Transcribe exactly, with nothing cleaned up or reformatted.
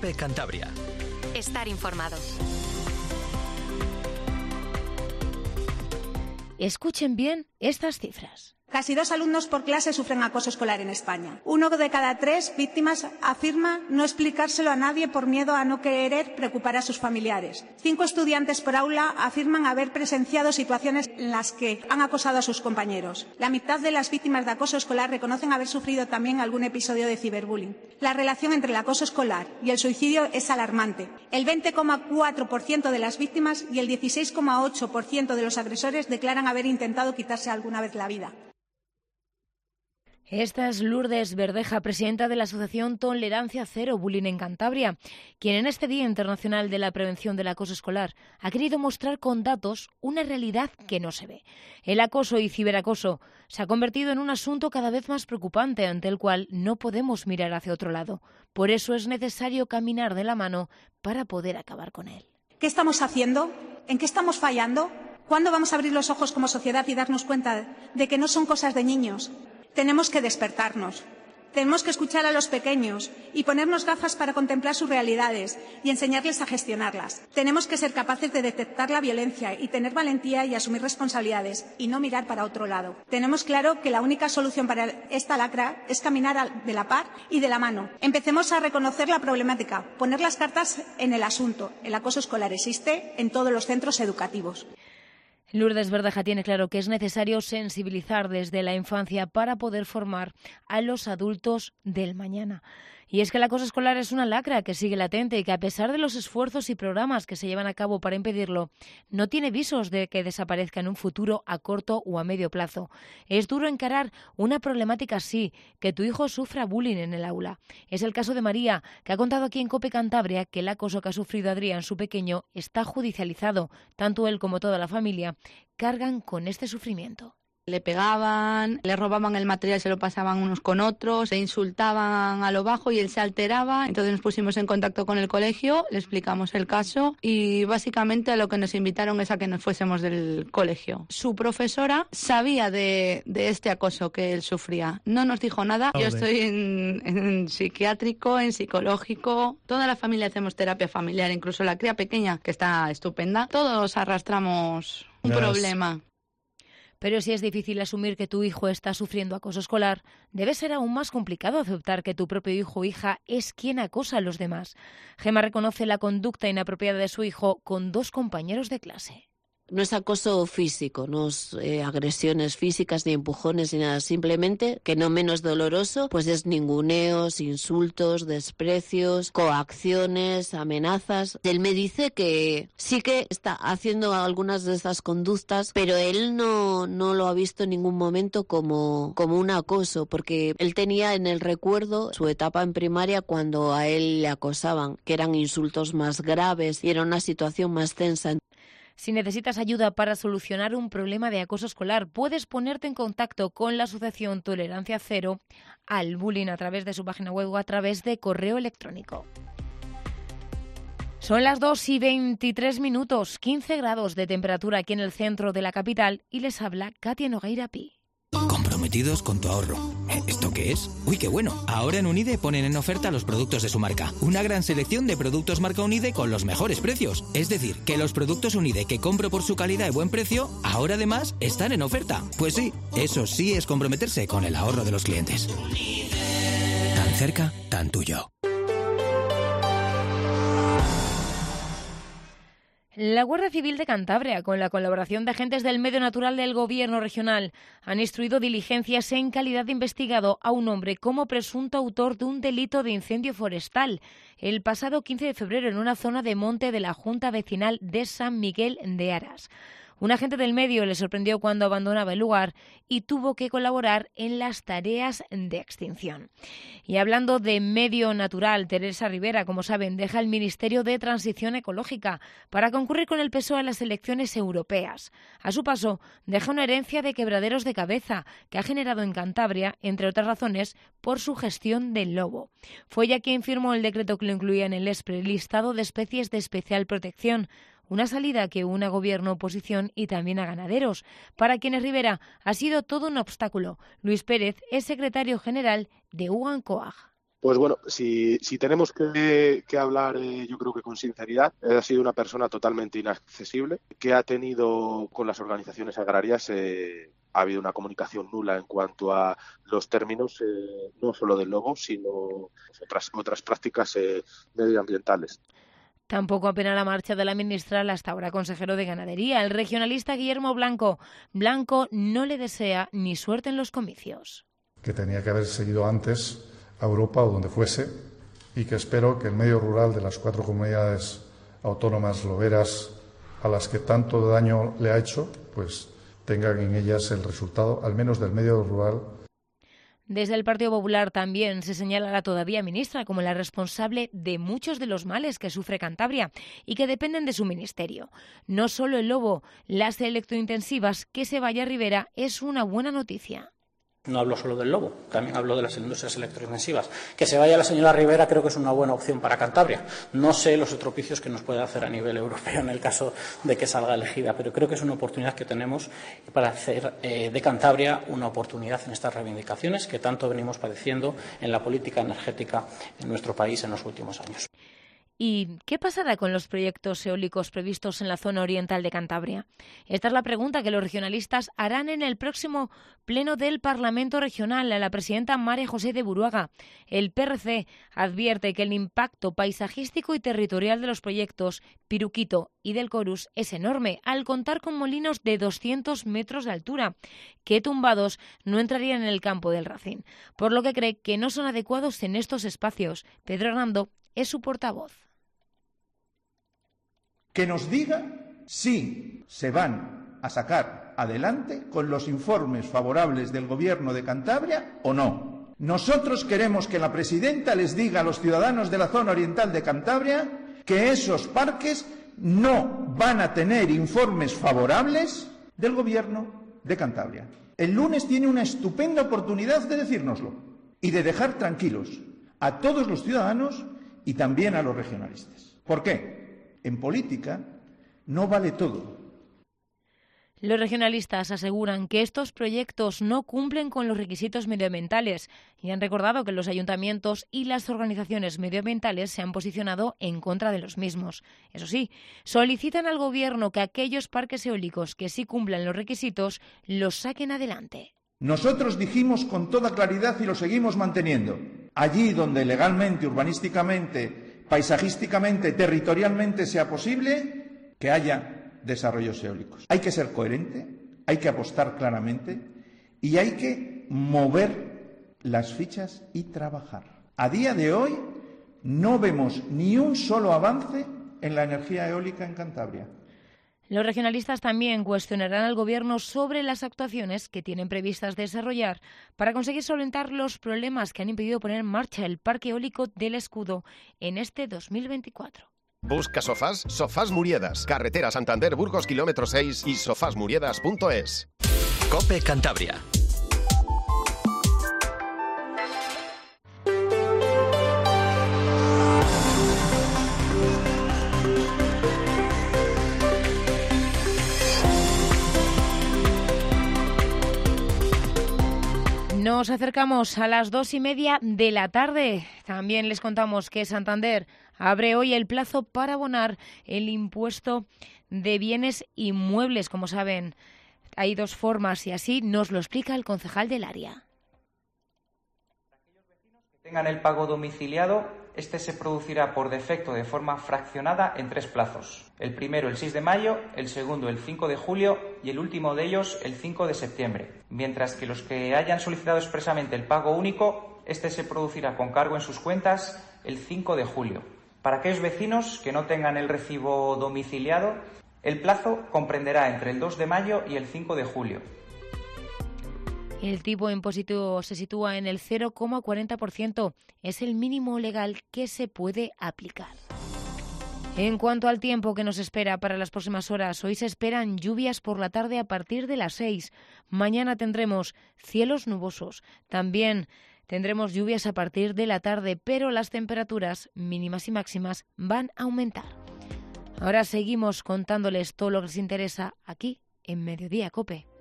COPE Cantabria. Estar informado. Escuchen bien estas cifras. Casi dos alumnos por clase sufren acoso escolar en España. Uno de cada tres víctimas afirma no explicárselo a nadie por miedo a no querer preocupar a sus familiares. Cinco estudiantes por aula afirman haber presenciado situaciones en las que han acosado a sus compañeros. La mitad de las víctimas de acoso escolar reconocen haber sufrido también algún episodio de ciberbullying. La relación entre el acoso escolar y el suicidio es alarmante. El veinte coma cuatro por ciento de las víctimas y el dieciséis coma ocho por ciento de los agresores declaran haber intentado quitarse alguna vez la vida. Esta es Lourdes Verdeja, presidenta de la Asociación Tolerancia Cero Bullying en Cantabria, quien en este Día Internacional de la Prevención del Acoso Escolar ha querido mostrar con datos una realidad que no se ve. El acoso y ciberacoso se ha convertido en un asunto cada vez más preocupante ante el cual no podemos mirar hacia otro lado. Por eso es necesario caminar de la mano para poder acabar con él. ¿Qué estamos haciendo? ¿En qué estamos fallando? ¿Cuándo vamos a abrir los ojos como sociedad y darnos cuenta de que no son cosas de niños? Tenemos que despertarnos, tenemos que escuchar a los pequeños y ponernos gafas para contemplar sus realidades y enseñarles a gestionarlas. Tenemos que ser capaces de detectar la violencia y tener valentía y asumir responsabilidades y no mirar para otro lado. Tenemos claro que la única solución para esta lacra es caminar de la par y de la mano. Empecemos a reconocer la problemática, poner las cartas en el asunto. El acoso escolar existe en todos los centros educativos. Lourdes Verdeja tiene claro que es necesario sensibilizar desde la infancia para poder formar a los adultos del mañana. Y es que el acoso escolar es una lacra que sigue latente y que, a pesar de los esfuerzos y programas que se llevan a cabo para impedirlo, no tiene visos de que desaparezca en un futuro a corto o a medio plazo. Es duro encarar una problemática así, que tu hijo sufra bullying en el aula. Es el caso de María, que ha contado aquí en COPE Cantabria que el acoso que ha sufrido Adrián, su pequeño, está judicializado. Tanto él como toda la familia cargan con este sufrimiento. Le pegaban, le robaban el material, se lo pasaban unos con otros, le insultaban a lo bajo y él se alteraba. Entonces nos pusimos en contacto con el colegio, le explicamos el caso y básicamente a lo que nos invitaron es a que nos fuésemos del colegio. Su profesora sabía de, de este acoso que él sufría. No nos dijo nada. Yo estoy en, en psiquiátrico, en psicológico. Toda la familia hacemos terapia familiar, incluso la cría pequeña, que está estupenda. Todos arrastramos un problema. Pero si es difícil asumir que tu hijo está sufriendo acoso escolar, debe ser aún más complicado aceptar que tu propio hijo o hija es quien acosa a los demás. Gemma reconoce la conducta inapropiada de su hijo con dos compañeros de clase. No es acoso físico, no es eh, agresiones físicas ni empujones ni nada, simplemente, que no menos doloroso, pues es ninguneos, insultos, desprecios, coacciones, amenazas. Él me dice que sí que está haciendo algunas de estas conductas, pero él no, no lo ha visto en ningún momento como, como un acoso, porque él tenía en el recuerdo su etapa en primaria cuando a él le acosaban, que eran insultos más graves y era una situación más tensa. Si necesitas ayuda para solucionar un problema de acoso escolar, puedes ponerte en contacto con la Asociación Tolerancia Cero al Bullying a través de su página web o a través de correo electrónico. Son las dos y veintitrés minutos, quince grados de temperatura aquí en el centro de la capital y les habla Katia Nogueira Pi. Comprometidos con tu ahorro. ¿Esto qué es? ¡Uy, qué bueno! Ahora en Unide ponen en oferta los productos de su marca. Una gran selección de productos marca Unide con los mejores precios. Es decir, que los productos Unide que compro por su calidad y buen precio, ahora además están en oferta. Pues sí, eso sí es comprometerse con el ahorro de los clientes. Tan cerca, tan tuyo. La Guardia Civil de Cantabria, con la colaboración de agentes del medio natural del Gobierno regional, han instruido diligencias en calidad de investigado a un hombre como presunto autor de un delito de incendio forestal el pasado quince de febrero en una zona de monte de la Junta Vecinal de San Miguel de Aras. Un agente del medio le sorprendió cuando abandonaba el lugar y tuvo que colaborar en las tareas de extinción. Y hablando de medio natural, Teresa Rivera, como saben, deja el Ministerio de Transición Ecológica para concurrir con el P S O E a las elecciones europeas. A su paso, deja una herencia de quebraderos de cabeza que ha generado en Cantabria, entre otras razones, por su gestión del lobo. Fue ella quien firmó el decreto que lo incluía en el ESPRE, listado de especies de especial protección. Una salida que une a gobierno, oposición y también a ganaderos, para quienes Rivera ha sido todo un obstáculo. Luis Pérez es secretario general de UGAN COAG. Pues bueno, si, si tenemos que, que hablar, eh, yo creo que con sinceridad, ha sido una persona totalmente inaccesible, que ha tenido con las organizaciones agrarias, eh, ha habido una comunicación nula en cuanto a los términos, eh, no solo del lobo, sino otras, otras prácticas eh, medioambientales. Tampoco apena la marcha de la ministra, el hasta ahora consejero de Ganadería, el regionalista Guillermo Blanco. Blanco no le desea ni suerte en los comicios. Que tenía que haber seguido antes a Europa o donde fuese, y que espero que el medio rural de las cuatro comunidades autónomas loberas a las que tanto daño le ha hecho, pues tengan en ellas el resultado, al menos del medio rural. Desde el Partido Popular también se señala a la todavía ministra como la responsable de muchos de los males que sufre Cantabria y que dependen de su ministerio. No solo el lobo, las electrointensivas, que se vaya a Ribera es una buena noticia. No hablo solo del lobo, también hablo de las industrias electrointensivas. Que se vaya la señora Ribera creo que es una buena opción para Cantabria. No sé los estropicios que nos puede hacer a nivel europeo en el caso de que salga elegida, pero creo que es una oportunidad que tenemos para hacer eh, de Cantabria una oportunidad en estas reivindicaciones que tanto venimos padeciendo en la política energética en nuestro país en los últimos años. ¿Y qué pasará con los proyectos eólicos previstos en la zona oriental de Cantabria? Esta es la pregunta que los regionalistas harán en el próximo pleno del Parlamento Regional a la presidenta María José de Buruaga. El P R C advierte que el impacto paisajístico y territorial de los proyectos Piruquito y del Corus es enorme, al contar con molinos de doscientos metros de altura, que tumbados no entrarían en el campo del Racín, por lo que cree que no son adecuados en estos espacios. Pedro Hernando es su portavoz. Que nos diga si se van a sacar adelante con los informes favorables del Gobierno de Cantabria o no. Nosotros queremos que la presidenta les diga a los ciudadanos de la zona oriental de Cantabria que esos parques no van a tener informes favorables del Gobierno de Cantabria. El lunes tiene una estupenda oportunidad de decírnoslo y de dejar tranquilos a todos los ciudadanos y también a los regionalistas. ¿Por qué? En política no vale todo. Los regionalistas aseguran que estos proyectos no cumplen con los requisitos medioambientales y han recordado que los ayuntamientos y las organizaciones medioambientales se han posicionado en contra de los mismos. Eso sí, solicitan al Gobierno que aquellos parques eólicos que sí cumplan los requisitos los saquen adelante. Nosotros dijimos con toda claridad y lo seguimos manteniendo. Allí donde legalmente, urbanísticamente, paisajísticamente, territorialmente sea posible, que haya desarrollos eólicos. Hay que ser coherente, hay que apostar claramente y hay que mover las fichas y trabajar. A día de hoy no vemos ni un solo avance en la energía eólica en Cantabria. Los regionalistas también cuestionarán al Gobierno sobre las actuaciones que tienen previstas desarrollar para conseguir solventar los problemas que han impedido poner en marcha el parque eólico del Escudo en este dos mil veinticuatro. Busca sofás, Sofás Muriedas, carretera Santander Burgos kilómetro seis y sofás muriedas punto es. COPE Cantabria. Nos acercamos a las dos y media de la tarde. También les contamos que Santander abre hoy el plazo para abonar el impuesto de bienes inmuebles. Como saben, hay dos formas y así nos lo explica el concejal del área. Aquellos vecinos que tengan el pago domiciliado, este se producirá por defecto de forma fraccionada en tres plazos. El primero el seis de mayo, el segundo el cinco de julio y el último de ellos el cinco de septiembre. Mientras que los que hayan solicitado expresamente el pago único, este se producirá con cargo en sus cuentas el cinco de julio. Para aquellos vecinos que no tengan el recibo domiciliado, el plazo comprenderá entre el dos de mayo y el cinco de julio. El tipo impositivo se sitúa en el cero coma cuarenta por ciento. Es el mínimo legal que se puede aplicar. En cuanto al tiempo que nos espera para las próximas horas, hoy se esperan lluvias por la tarde a partir de las seis. Mañana tendremos cielos nubosos. También tendremos lluvias a partir de la tarde, pero las temperaturas mínimas y máximas van a aumentar. Ahora seguimos contándoles todo lo que les interesa aquí en Mediodía COPE.